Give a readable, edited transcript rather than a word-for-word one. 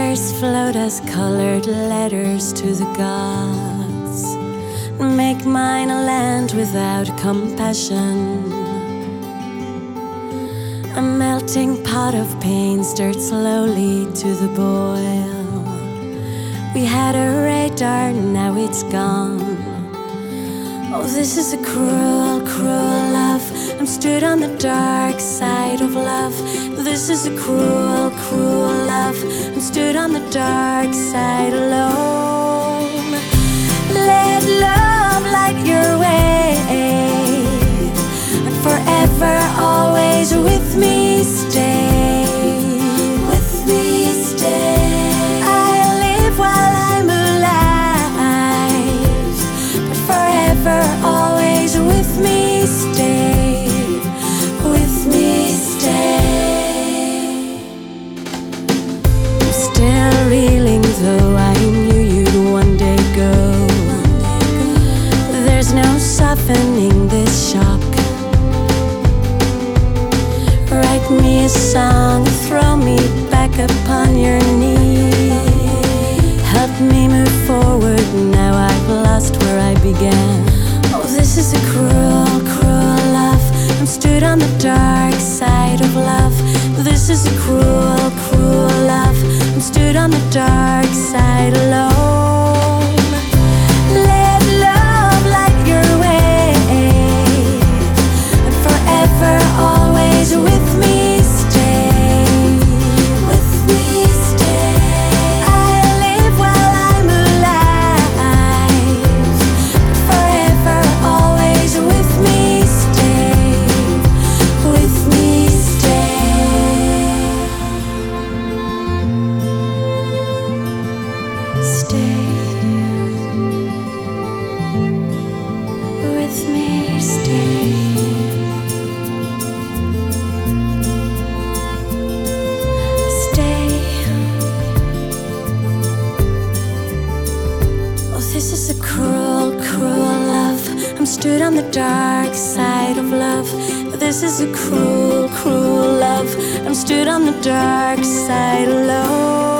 Tears float as colored letters to the gods. Make mine a land without compassion. A melting pot of pain stirred slowly to the boil. We had a radar, now it's gone. Oh, this is a cruel, cruel love. I'm stood on the dark side of love. This is a cruel, cruel love. I'm stood on the dark side alone. Let love light your way, and forever, always with me stay. With me stay. I'll live while I'm alive, but forever, always with me stay. With me stay. I'm still reeling, though I knew you'd one day go. There's no softening this shock. Write me a song, throw me back upon your knee. Help me move forward, now I've lost where I began. Oh, this is a cruel, cruel love. I'm stood on the dark side of love. This is a cruel, cruel love. I'm stood on the dark side alone. Let love light your way, and forever, always with me stay. With me stay. I'll live while I'm alive, but forever, always with me stay. With me stay. Stay. With me stay. Stay. Oh, this is a cruel, cruel love. I'm stood on the dark side of love. This is a cruel, cruel love. I'm stood on the dark side alone.